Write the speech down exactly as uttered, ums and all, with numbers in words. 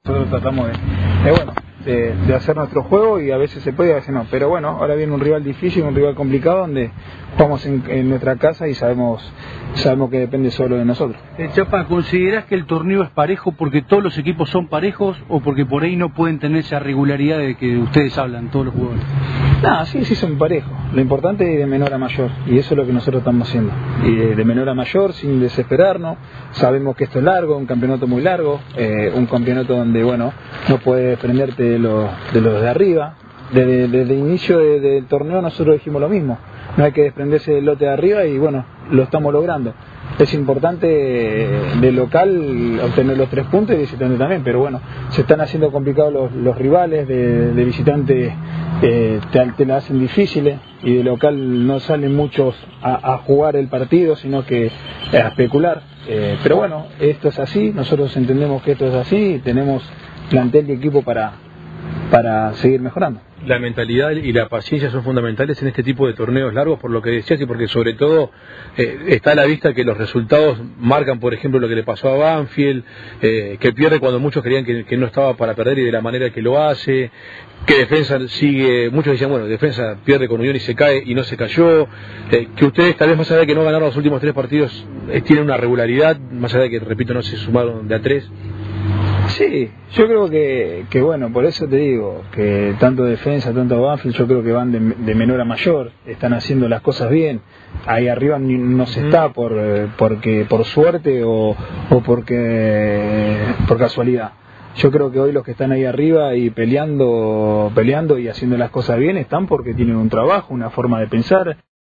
Nosotros tratamos de, de bueno, de, de hacer nuestro juego y a veces se puede y a veces no. Pero bueno, ahora viene un rival difícil, un rival complicado donde jugamos en, en nuestra casa y sabemos sabemos que depende solo de nosotros. Eh, Chapa, ¿considerás que el torneo es parejo porque todos los equipos son parejos o porque por ahí no pueden tener esa regularidad de que ustedes hablan, todos los jugadores? No, sí, sí son parejos. Lo importante es de menor a mayor y eso es lo que nosotros estamos haciendo. Y de, de menor a mayor, sin desesperarnos. Sabemos que esto es largo, un campeonato muy largo, eh, un campeonato donde, bueno, no puedes desprenderte de los de, los de arriba. Desde, desde el inicio de, del torneo nosotros dijimos lo mismo. No hay que desprenderse del lote de arriba y, bueno, lo estamos logrando. Es importante de local obtener los tres puntos y de visitante también, pero bueno, se están haciendo complicados los, los rivales, de, de visitante eh, te, te la hacen difíciles y de local no salen muchos a, a jugar el partido, sino que a especular. Eh, pero bueno, esto es así, nosotros entendemos que esto es así y tenemos plantel y equipo para, para seguir mejorando. La mentalidad y la paciencia son fundamentales en este tipo de torneos largos, por lo que decías, y porque sobre todo eh, está a la vista que los resultados marcan, por ejemplo, lo que le pasó a Banfield, eh, que pierde cuando muchos creían que, que no estaba para perder y de la manera que lo hace, que Defensa sigue, muchos decían, bueno, Defensa pierde con Unión y se cae y no se cayó, eh, que ustedes tal vez más allá de que no ganaron los últimos tres partidos, eh, tienen una regularidad, más allá de que, repito, no se sumaron de a tres. Sí, yo creo que, que bueno, por eso te digo, que tanto Defensa, tanto Banfield, yo creo que van de, de menor a mayor, están haciendo las cosas bien, ahí arriba no se está por porque por suerte o, o porque por casualidad. Yo creo que hoy los que están ahí arriba y peleando, peleando y haciendo las cosas bien están porque tienen un trabajo, una forma de pensar.